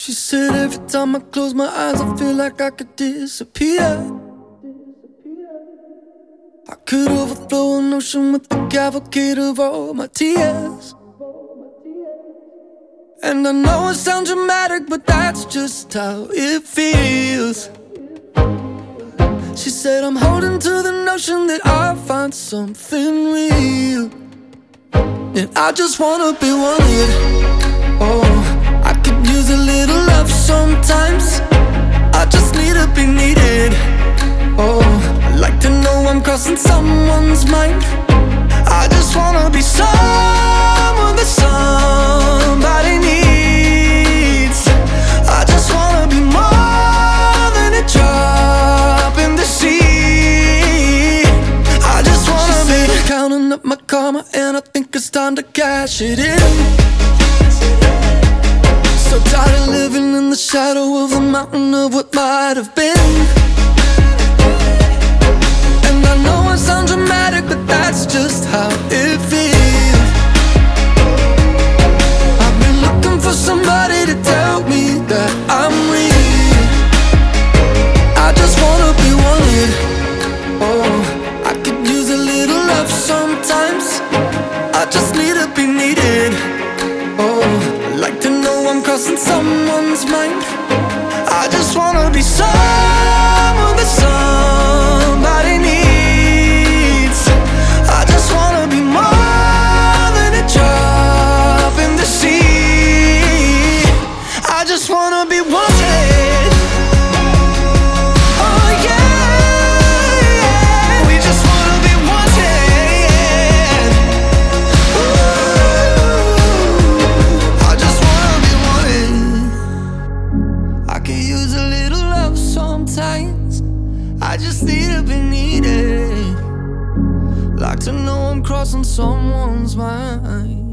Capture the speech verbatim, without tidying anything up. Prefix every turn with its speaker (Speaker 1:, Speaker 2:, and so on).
Speaker 1: She said every time I close my eyes I feel like I could disappear. I could overflow an ocean with the cavalcade of all my tears. And I know it sounds dramatic, but that's just how it feels. She said I'm holding to the notion that I'll find something real. And I just wanna be wanted. Oh, I could use a little love sometimes. I just need to be needed. Oh, I'd like to know I'm crossing someone's mind. I just wanna be someone that somebody needs. I just wanna be more than a drop in the sea. I just wanna be counting up my karma, and I think it's time to cash it in. So tired of living in the shadow of the mountain of what might have been. And I know it sounds dramatic, but that's just how it feels. I've been looking for somebody to tell me that I'm real. I just wanna be wanted. Oh, I could use a little love sometimes. I just need to be needed. Oh, I'd like to know I'm crossing someone's mind. I just wanna be someone that somebody needs. I just wanna be more than a drop in the sea. I just wanna be wanted. Oh yeah, yeah. We just wanna be wanted. Ooh, I just wanna be wanted. I could use a little love sometimes. I just need to be needed. Like to know I'm crossing someone's mind.